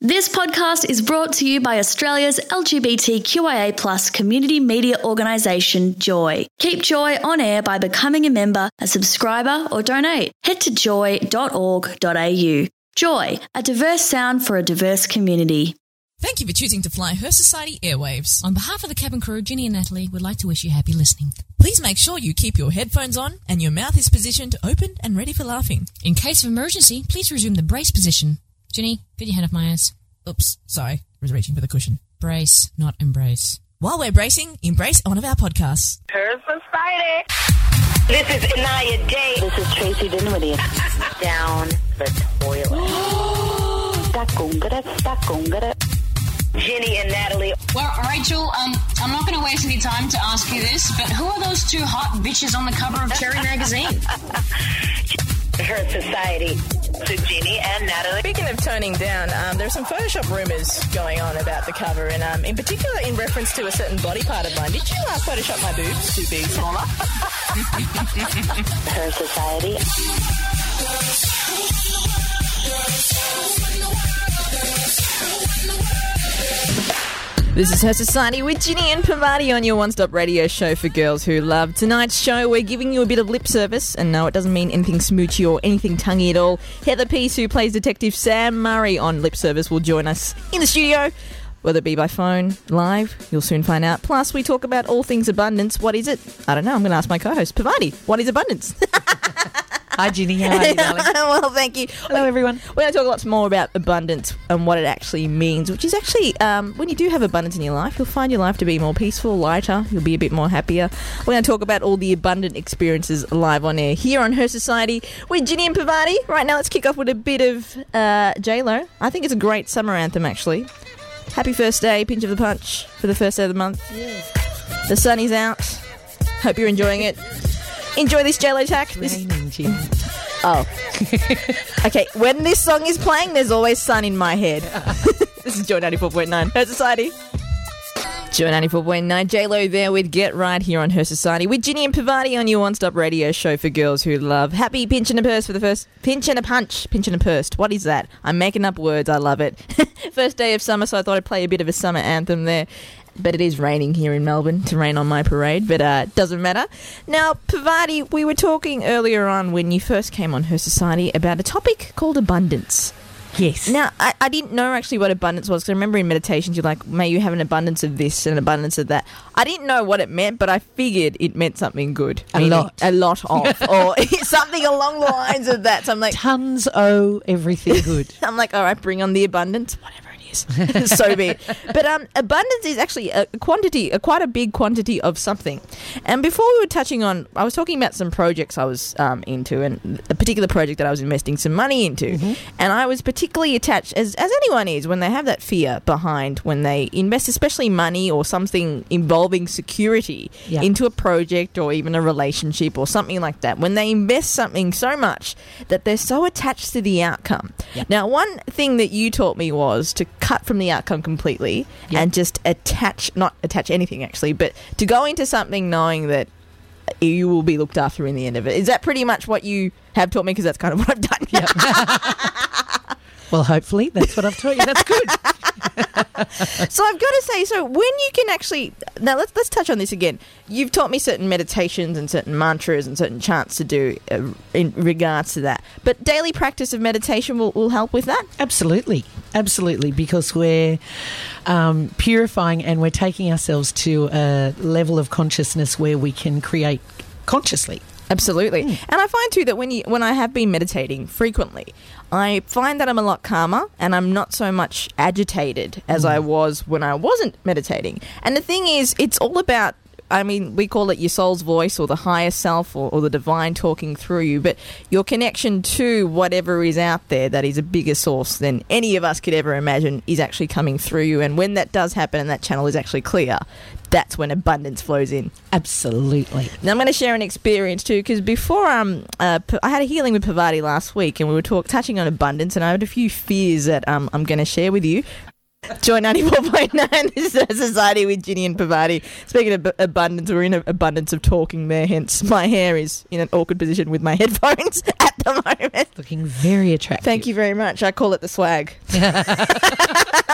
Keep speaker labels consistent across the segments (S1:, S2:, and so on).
S1: This podcast is brought to you by Australia's LGBTQIA+ community media organisation, Joy. Keep Joy on air by becoming a member, a subscriber or donate. Head to joy.org.au. Joy, a diverse sound for a diverse community.
S2: Thank you for choosing to fly Her Society Airwaves. On behalf of the cabin crew, Ginny and Natalie would like to wish you happy listening. Please make sure you keep your headphones on and your mouth is positioned open and ready for laughing. In case of emergency, please resume the brace position. Ginny, get your hand off my ass. Oops, sorry. I was reaching for the cushion. Brace, not embrace. While we're bracing, embrace one of our podcasts.
S3: Her Society. This is Inaya Day. This is Tracy Dinwiddie. Down the toilet. Ginny and Natalie.
S4: Well, Rachel, I'm not going to waste any time to ask you this, but who are those two hot bitches on the cover of Cherry Magazine?
S3: Her Society. To Ginny and Natalie.
S5: Speaking of toning down, there's some Photoshop rumours going on about the cover, and in particular in reference to a certain body part of mine. Did you Photoshop my boobs to be smaller?
S3: Her Society.
S6: This is Her Society with Ginny and Pavati on your one-stop radio show for girls who love. Tonight's show, we're giving you a bit of lip service, and no, it doesn't mean anything smoochy or anything tonguey at all. Heather Peace, who plays Detective Sam Murray on lip service, will join us in the studio, whether it be by phone, live, you'll soon find out. Plus, we talk about all things abundance. What is it? I don't know. I'm going to ask my co-host, Pavati, what is abundance?
S7: Hi, Ginny. How are you, darling?
S6: Well, thank you.
S7: Hello, everyone.
S6: We're going to talk lots more about abundance and what it actually means, which is actually, when you do have abundance in your life, you'll find your life to be more peaceful, lighter, you'll be a bit more happier. We're going to talk about all the abundant experiences live on air here on Her Society with Ginny and Pavati. Right now, let's kick off with a bit of J-Lo. I think it's a great summer anthem, actually. Happy first day, pinch of the punch for the first day of the month. Yes. The sun is out. Hope you're enjoying it. Enjoy this J-Lo tack.
S7: Raining, Ginny.
S6: Oh. Okay, when this song is playing, there's always sun in my head. This is Joy 94.9, Her Society. Joy 94.9, J-Lo there with Get Right here on Her Society with Ginny and Pavati on your one-stop radio show for girls who love. Happy pinch and a purse for the first... Pinch and a punch. Pinch and a purse. What is that? I'm making up words. I love it. First day of summer, so I thought I'd play a bit of a summer anthem there. But it is raining here in Melbourne to rain on my parade, but it doesn't matter. Now, Pavati, we were talking earlier on when you first came on Her Society about a topic called abundance.
S7: Yes.
S6: Now, I didn't know actually what abundance was, because I remember in meditations you're like, may you have an abundance of this and an abundance of that. I didn't know what it meant, but I figured it meant something good.
S7: A lot
S6: of, or something along the lines of that. So I'm like...
S7: Tons everything good.
S6: I'm like, all right, bring on the abundance, whatever. So be it. But abundance is actually a quite a big quantity of something. And before we were touching on, I was talking about some projects I was into, and a particular project that I was investing some money into. Mm-hmm. And I was particularly attached, as anyone is, when they have that fear behind when they invest, especially money or something involving security into a project or even a relationship or something like that. When they invest something so much that they're so attached to the outcome. Yep. Now, one thing that you taught me was to cut from the outcome completely and just not attach anything actually, but to go into something knowing that you will be looked after in the end of it. Is that pretty much what you have taught me? Because that's kind of what I've done.
S7: Yep. Well, hopefully that's what I've taught you. That's good.
S6: So I've got to say, so when you can actually... Now, let's touch on this again. You've taught me certain meditations and certain mantras and certain chants to do in regards to that. But daily practice of meditation will help with that?
S7: Absolutely. Absolutely, because we're purifying and we're taking ourselves to a level of consciousness where we can create consciously.
S6: Absolutely. And I find too that when I have been meditating frequently, I find that I'm a lot calmer and I'm not so much agitated as I was when I wasn't meditating. And the thing is, it's all about, I mean, we call it your soul's voice or the higher self or the divine talking through you, but your connection to whatever is out there that is a bigger source than any of us could ever imagine is actually coming through you. And when that does happen and that channel is actually clear, that's when abundance flows in.
S7: Absolutely.
S6: Now, I'm going to share an experience too, because before I had a healing with Pavati last week, and we were touching on abundance, and I had a few fears that I'm going to share with you. Joy 94.9, this is Her Society with Ginny and Pavati. Speaking of abundance, we're in an abundance of talking there, hence my hair is in an awkward position with my headphones at the moment.
S7: Looking very attractive.
S6: Thank you very much. I call it the swag.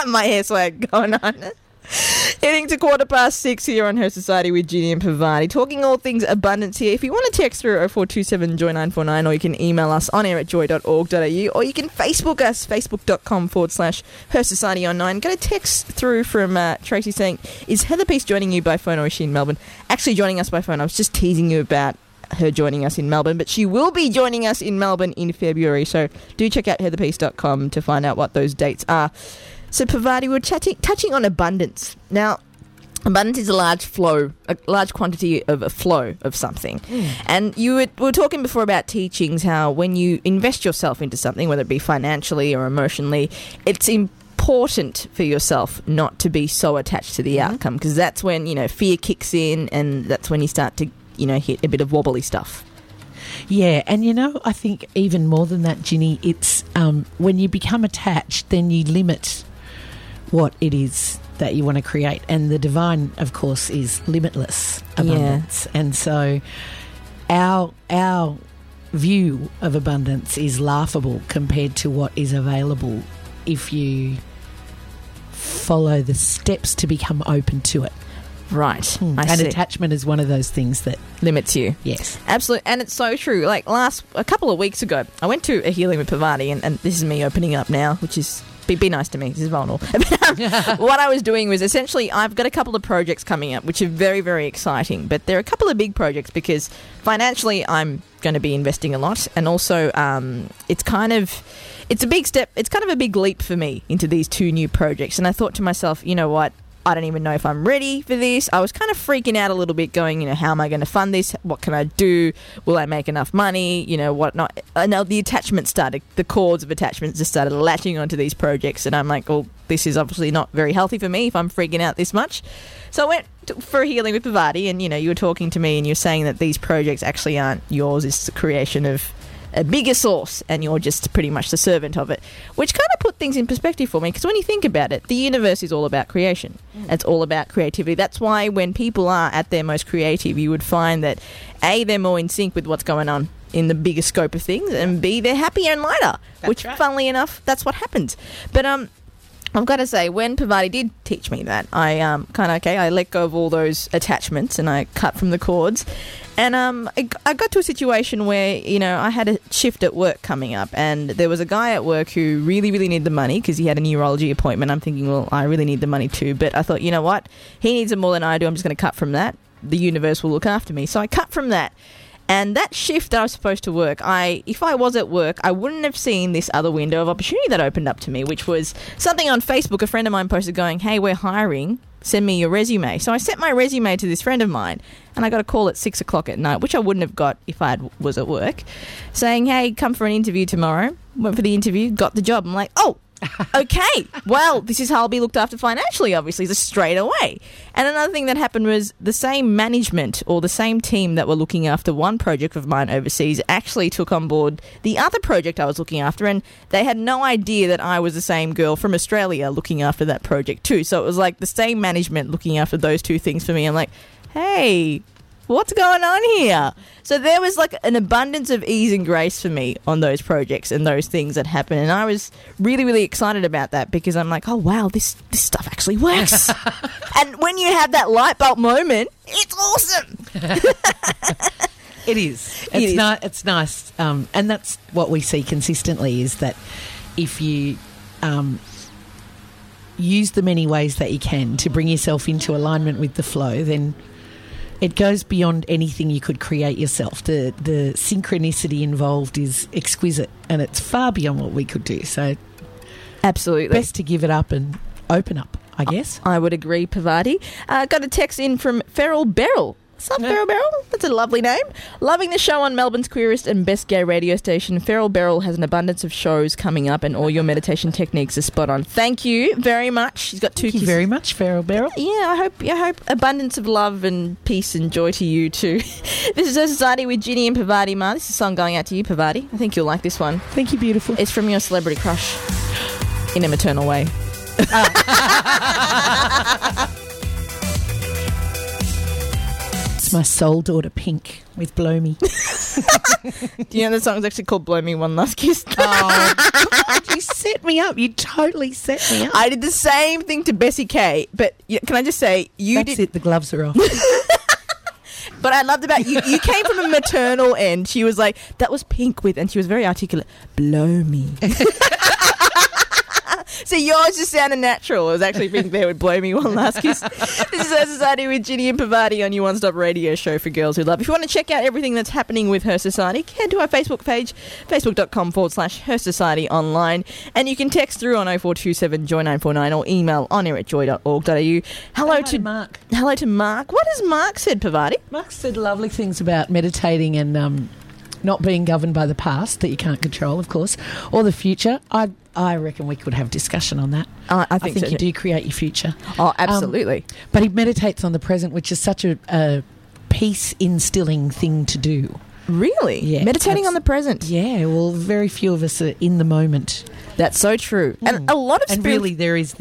S6: My hair swag going on. Heading to 6:15 here on Her Society with Ginny and Pavati. Talking all things abundance here. If you want to text through 0427 Joy 949, or you can email us on air at joy.org.au, or you can Facebook us, facebook.com/Her Society on 9. Got a text through from Tracy saying, is Heather Peace joining you by phone or is she in Melbourne? Actually joining us by phone. I was just teasing you about her joining us in Melbourne, but she will be joining us in Melbourne in February. So do check out heatherpeace.com to find out what those dates are. So, Pavati, we're touching on abundance. Now, abundance is a large quantity of a flow of something. And we were talking before about teachings, how when you invest yourself into something, whether it be financially or emotionally, it's important for yourself not to be so attached to the outcome, because that's when, fear kicks in, and that's when you start to, hit a bit of wobbly stuff.
S7: Yeah, and I think even more than that, Ginny, it's when you become attached, then you limit what it is that you want to create. And the divine, of course, is limitless abundance. Yeah. And so our view of abundance is laughable compared to what is available if you follow the steps to become open to it.
S6: Right.
S7: And attachment is one of those things that
S6: limits you.
S7: Yes.
S6: Absolutely. And it's so true. Like a couple of weeks ago, I went to a healing with Pavati, and this is me opening up now, which is, be nice to me. This is vulnerable. What I was doing was essentially, I've got a couple of projects coming up, which are very, very exciting. But they're a couple of big projects because financially I'm going to be investing a lot. And also it's a big step. It's kind of a big leap for me into these two new projects. And I thought to myself, you know what? I don't even know if I'm ready for this. I was kind of freaking out a little bit going, how am I going to fund this? What can I do? Will I make enough money? What not? And now the cords of attachments just started latching onto these projects. And I'm like, well, this is obviously not very healthy for me if I'm freaking out this much. So I went for a healing with Pavati, and, you were talking to me and you're saying that these projects actually aren't yours. It's the creation of a bigger source, and you're just pretty much the servant of it, which kind of put things in perspective for me, because when you think about it, the universe is all about creation. It's all about creativity. That's why when people are at their most creative, you would find that A, they're more in sync with what's going on in the bigger scope of things, and B, they're happier and lighter, funnily enough, that's what happens. But I've got to say, when Pavati did teach me that, I I let go of all those attachments and I cut from the cords. And I got to a situation where, I had a shift at work coming up, and there was a guy at work who really, really needed the money because he had a neurology appointment. I'm thinking, well, I really need the money too. But I thought, you know what? He needs it more than I do. I'm just going to cut from that. The universe will look after me. So I cut from that. And that shift that I was supposed to work, if I was at work, I wouldn't have seen this other window of opportunity that opened up to me, which was something on Facebook. A friend of mine posted going, hey, we're hiring. Send me your resume. So I sent my resume to this friend of mine, and I got a call at 6 o'clock at night, which I wouldn't have got if I was at work, saying, hey, come for an interview tomorrow. Went for the interview, got the job. I'm like, oh, okay. Well, this is how I'll be looked after financially, obviously, just straight away. And another thing that happened was the same management or the same team that were looking after one project of mine overseas actually took on board the other project I was looking after, and they had no idea that I was the same girl from Australia looking after that project too. So it was like the same management looking after those two things for me. I'm like, hey, what's going on here? So there was like an abundance of ease and grace for me on those projects and those things that happened. And I was really, really excited about that because I'm like, oh, wow, this stuff actually works. And when you have that light bulb moment, it's awesome.
S7: It is. It's nice. And that's what we see consistently, is that if you use the many ways that you can to bring yourself into alignment with the flow, then it goes beyond anything you could create yourself. The synchronicity involved is exquisite, and it's far beyond what we could do. So
S6: absolutely.
S7: Best to give it up and open up, I guess.
S6: I would agree, Pavati. Got a text in from Feral Beryl. What's up, Feral Beryl? That's a lovely name. Loving the show on Melbourne's queerest and best gay radio station. Feral Beryl has an abundance of shows coming up, and all your meditation techniques are spot on. Thank you very much. She's got two.
S7: Thank you very much, Feral Beryl.
S6: Yeah, I hope abundance of love and peace and joy to you too. This is Her Society with Ginny and Pavati. Ma, this is a song going out to you, Pavati. I think you'll like this one.
S7: Thank you, beautiful.
S6: It's from your celebrity crush in a maternal way.
S7: It's my soul daughter, Pink, with Blow Me.
S6: Do you know the song's actually called Blow Me One Last Kiss?
S7: Oh, God, you set me up. You totally set me up.
S6: I did the same thing to Bessie K, but can I just say,
S7: That's it, the gloves are off.
S6: But I loved about you. You came from a maternal end. She was like, that was Pink with, and she was very articulate, blow me. So yours just sounded natural. It was actually Pink there with Blow Me One Last Kiss. This is Her Society with Ginny and Pavati on your one-stop radio show for girls who love. If you want to check out everything that's happening with Her Society, head to our Facebook page, facebook.com/Her Society online. And you can text through on 0427 Joy 949 or email onair@joy.org.au. Hello to
S7: Mark.
S6: Hello to Mark. What has Mark said, Pavati?
S7: Mark said lovely things about meditating and not being governed by the past that you can't control, of course, or the future. I reckon we could have discussion on that.
S6: I think so
S7: you do create your future.
S6: Oh, absolutely.
S7: But he meditates on the present, which is such a peace-instilling thing to do.
S6: Really?
S7: Yeah.
S6: Meditating on the present.
S7: Yeah, well, very few of us are in the moment.
S6: That's so true. And a lot of
S7: And really, there is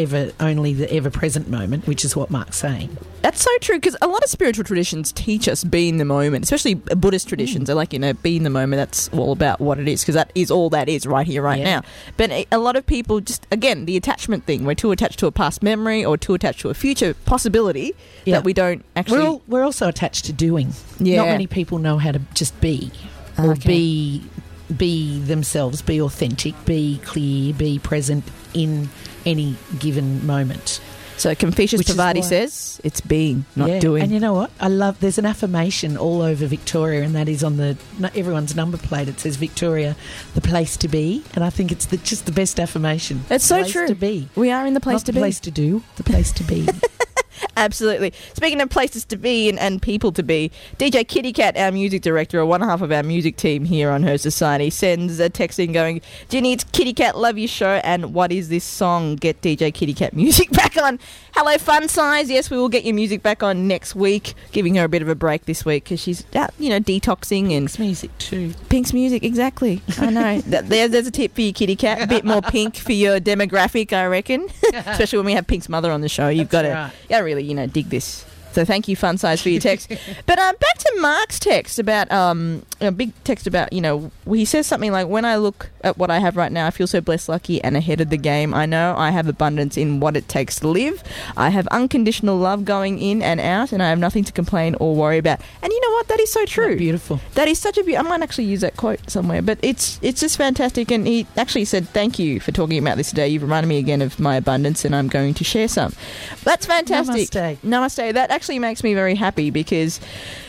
S7: only the ever-present moment, which is what Mark's saying.
S6: That's so true, because a lot of spiritual traditions teach us be in the moment, especially Buddhist traditions. They're like, be in the moment. That's all about what it is, because that is all that is right here, right now. But a lot of people just, again, the attachment thing. We're too attached to a past memory or too attached to a future possibility that we don't actually...
S7: We're also attached to doing.
S6: Yeah.
S7: Not many people know how to just be or be themselves, be authentic, be clear, be present in any given moment.
S6: So Confucius Pavati says it's being, not doing.
S7: And you know what? There's an affirmation all over Victoria, and that is on everyone's number plate. It says Victoria, the place to be. And I think it's just the best affirmation.
S6: It's so
S7: place
S6: true.
S7: To be.
S6: We are in the place
S7: not
S6: to
S7: the
S6: be.
S7: Place to do, the place to be.
S6: Absolutely. Speaking of places to be and people to be, DJ Kitty Cat, our music director, or one half of our music team here on Her Society, sends a text in going, Ginny, it's Kitty Cat, love your show, and what is this song? Get DJ Kitty Cat music back on. Hello, Fun Size. Yes, we will get your music back on next week, giving her a bit of a break this week because she's out, detoxing. And
S7: Pink's music too.
S6: Pink's music, exactly. I know. There's a tip for you, Kitty Cat. A bit more Pink for your demographic, I reckon. Especially when we have Pink's mother on the show. You've got to really, dig this. So thank you, Fun Size, for your text. But back to Mark's text about a big text about, he says something like, when I look at what I have right now, I feel so blessed, lucky, and ahead of the game. I know I have abundance in what it takes to live. I have unconditional love going in and out, and I have nothing to complain or worry about. And you know what? That is so true.
S7: That's beautiful.
S6: That is such a I might actually use that quote somewhere, but it's just fantastic. And he actually said, thank you for talking about this today. You've reminded me again of my abundance, and I'm going to share some. That's fantastic. Namaste. That actually makes me very happy because,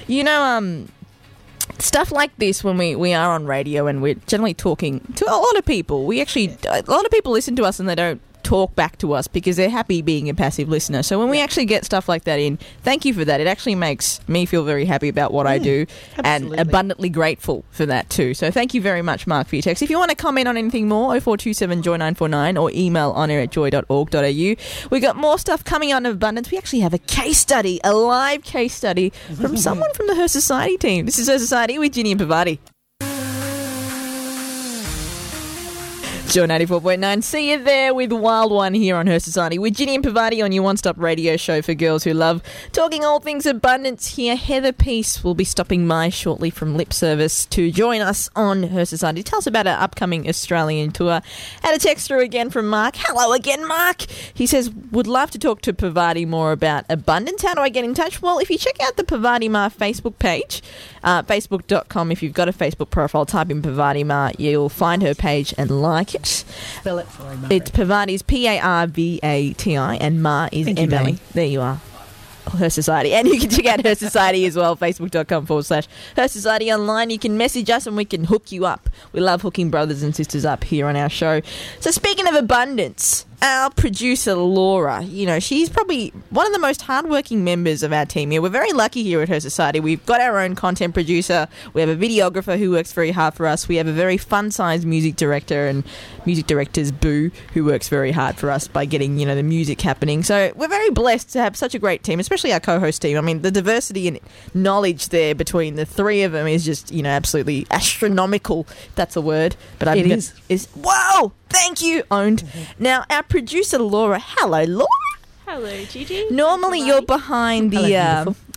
S6: stuff like this, when we are on radio and we're generally talking to a lot of people, a lot of people listen to us and they don't talk back to us because they're happy being a passive listener. So when we actually get stuff like that in, thank you for that. It actually makes me feel very happy about what I do and abundantly grateful for that too. So thank you very much, Mark, for your text. If you want to comment on anything more, 0427 Joy 949 or email onair@joy.org.au. We got more stuff coming on in abundance. We actually have a live case study from someone from the Her Society team. This is Her Society with Ginny and Pavati. Joy 94.9. See you there with Wild One here on Her Society with Ginny and Pavati on your one-stop radio show for girls who love talking all things abundance here. Heather Peace will be stopping by shortly from Lip Service to join us on Her Society. Tell us about our upcoming Australian tour. Had a text through again from Mark. Hello again, Mark. He says, would love to talk to Pavati more about abundance. How do I get in touch? Well, if you check out the Pavati Ma Facebook page, facebook.com, if you've got a Facebook profile, type in Pavati Ma, you'll find her page and like it.
S7: Spell it for him.
S6: It's Pavati's P-A-R-V-A-T-I and Ma is M-A. There you are. Her Society. And you can check out Her Society as well, facebook.com/Her Society online. You can message us and we can hook you up. We love hooking brothers and sisters up here on our show. So speaking of abundance, our producer Laura, she's probably one of the most hardworking members of our team here. We're very lucky here at Her Society. We've got our own content producer. We have a videographer who works very hard for us. We have a very fun-sized music director and music director's Boo, who works very hard for us by getting, the music happening. So we're very blessed to have such a great team, especially our co-host team. I mean, the diversity and knowledge there between the three of them is just, absolutely astronomical, if that's a word. But
S7: it
S6: is. Wow! Thank you, owned. Now, our producer, Laura. Hello, Laura.
S8: Hello, Gigi.
S6: Normally, you're behind the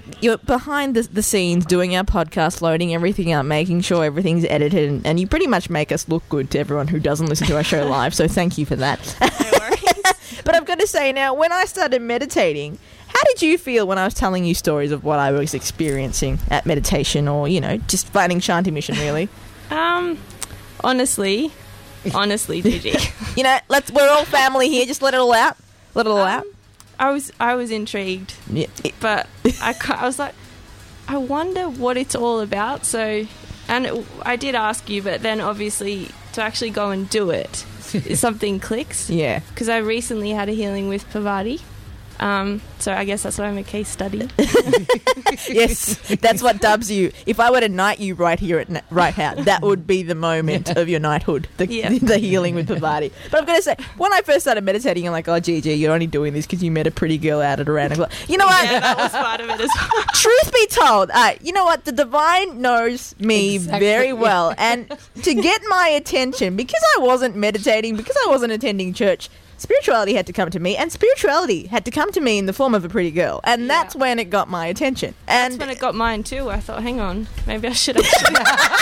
S6: you're behind the scenes doing our podcast, loading everything up, making sure everything's edited, and you pretty much make us look good to everyone who doesn't listen to our show live, so thank you for that.
S8: No worries.
S6: But I've got to say now, when I started meditating, how did you feel when I was telling you stories of what I was experiencing at meditation, or, you know, just finding Shanti Mission, really?
S8: Honestly, Gigi.
S6: You know, we're all family here, just let it all out. Let it all out.
S8: I was intrigued,
S6: Yeah.
S8: but I was like, I wonder what it's all about. So, and I did ask you, but then obviously to actually go and do it, something clicks.
S6: Yeah.
S8: Because I recently had a healing with Parvati. So I guess that's why I'm a case study.
S6: Yes, that's what dubs you. If I were to knight you right here at Right House, that would be the moment of your knighthood, the healing with Parvati. But I'm going to say, when I first started meditating, I'm like, oh, Gigi, you're only doing this because you met a pretty girl out at around o'clock. You know what?
S8: Yeah, that was part of it as well.
S6: Truth be told, you know what? The divine knows me very well. And to get my attention, because I wasn't meditating, because I wasn't attending church, spirituality had to come to me, and spirituality had to come to me in the form of a pretty girl, and that's when it got my attention. And
S8: that's when it got mine too. I thought, hang on, maybe I should actually.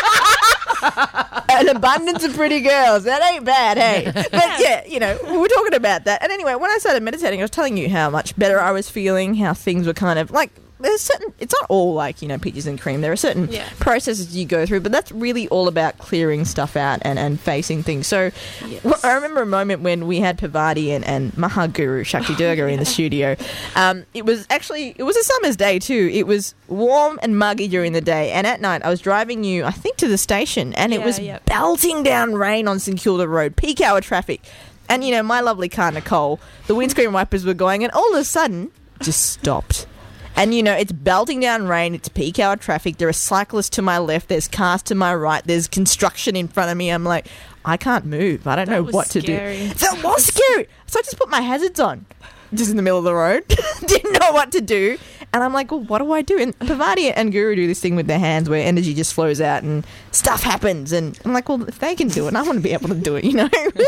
S6: An abundance of pretty girls. That ain't bad, hey? But yeah, you know, we were talking about that. And anyway, when I started meditating, I was telling you how much better I was feeling, how things were kind of like, there's certain, it's not all like, you know, peaches and cream. There are certain processes you go through, but that's really all about clearing stuff out and facing things. So I remember a moment when we had Parvati and Mahaguru Shakti Durga in the studio. It was a summer's day too. It was warm and muggy during the day, and at night I was driving you, I think, to the station, and it was belting down rain on St Kilda Road, peak hour traffic. And, you know, my lovely car, Nicole, the windscreen wipers were going, and all of a sudden, just stopped. And, you know, it's belting down rain, it's peak hour traffic, there are cyclists to my left, there's cars to my right, there's construction in front of me. I'm like, I can't move. I don't know what to do. That was scary. So I just put my hazards on, just in the middle of the road. Didn't know what to do. And I'm like, well, what do I do? And Parvati and Guru do this thing with their hands where energy just flows out and stuff happens. And I'm like, well, if they can do it, I want to be able to do it, you know?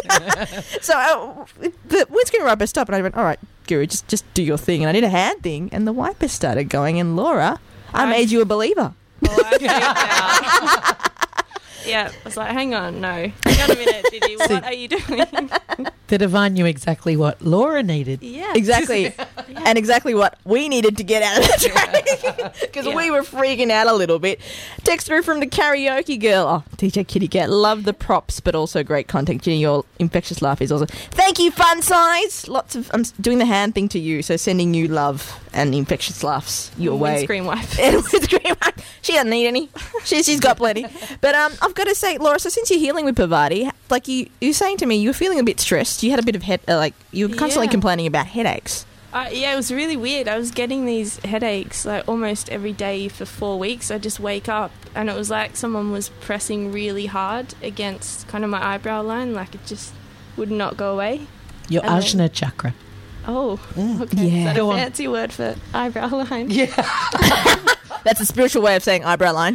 S6: So the windscreen wiper stopped, and I went, all right, Guru, just do your thing. And I did a hand thing, and the wipers started going. And Laura, I made you a believer.
S8: Oh, I figured out. Yeah, I was like, hang on, no. Hang on a minute, Gigi, what are you doing?
S7: The divine knew exactly what Laura needed.
S8: Yeah.
S6: Exactly. And exactly what we needed to get out of the traffic. Because we were freaking out a little bit. Text through from the karaoke girl. Oh, DJ Kitty Cat. Love the props, but also great content. Ginny, your infectious laugh is awesome. Thank you, Fun Size. I'm doing the hand thing to you, so sending you love and infectious laughs your way.
S8: Windscreen wipe.
S6: Windscreen wipe. She doesn't need any. She's got plenty. But I've got to say, Laura, so since you're healing with Parvati, like you're saying to me, you were feeling a bit stressed. You had a bit of you were constantly complaining about headaches.
S8: Yeah, it was really weird. I was getting these headaches like almost every day for 4 weeks. I just wake up and it was like someone was pressing really hard against kind of my eyebrow line, like it just would not go away.
S7: Your Ajna chakra.
S8: Oh, okay.
S6: Yeah.
S8: Is that a fancy word for eyebrow line?
S7: Yeah.
S6: That's a spiritual way of saying eyebrow line.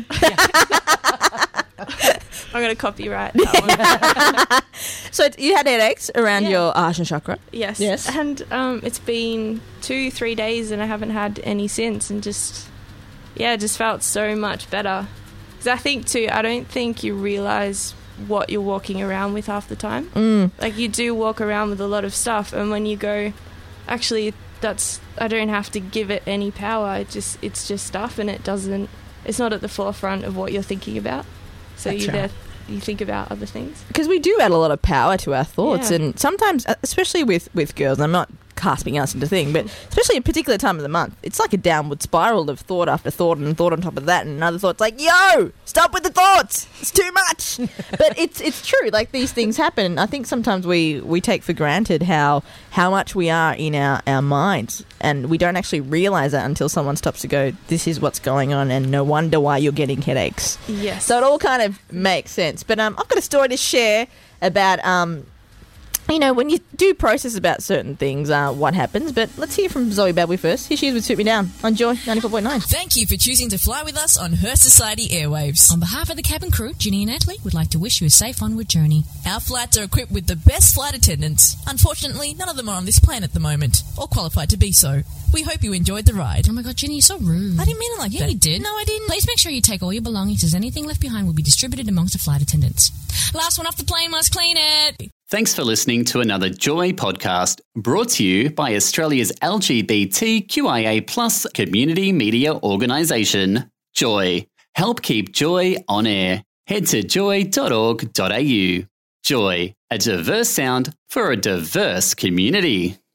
S8: I'm going to copyright that one.
S6: So you had headaches around your Ajna chakra?
S8: Yes.
S6: Yes.
S8: And it's been 2-3 days and I haven't had any since, and just felt so much better. Because I think too, I don't think you realise what you're walking around with half the time. Like you do walk around with a lot of stuff, and when you go, actually I don't have to give it any power, it's just stuff, and it's not at the forefront of what you're thinking about. So you think about other things. Because
S6: we do add a lot of power to our thoughts, and sometimes, especially with girls, I'm not casting us into thing, but especially a particular time of the month, it's like a downward spiral of thought after thought and thought on top of that, and another thought's like, yo, stop with the thoughts, it's too much. But it's true, like these things happen. I think sometimes we take for granted how much we are in our minds, and we don't actually realise that until someone stops to go, this is what's going on, and no wonder why you're getting headaches.
S8: Yes.
S6: So it all kind of makes sense. But I've got a story to share about you know, when you do process about certain things, what happens. But let's hear from Zoe Badwee first. Here she is with Suit Me Down on Joy 94.9.
S2: Thank you for choosing to fly with us on Her Society Airwaves.
S9: On behalf of the cabin crew, Ginny and Natalie would like to wish you a safe onward journey.
S2: Our flights are equipped with the best flight attendants. Unfortunately, none of them are on this plane at the moment, or qualified to be so. We hope you enjoyed the ride.
S9: Oh my God, Ginny, you're so rude.
S2: I didn't mean it like that.
S9: Yeah, you did.
S2: No, I didn't.
S9: Please make sure you take all your belongings, as anything left behind will be distributed amongst the flight attendants. Last one off the plane must clean it.
S10: Thanks for listening to another Joy podcast brought to you by Australia's LGBTQIA+ community media organisation, Joy. Help keep Joy on air. Head to joy.org.au. Joy, a diverse sound for a diverse community.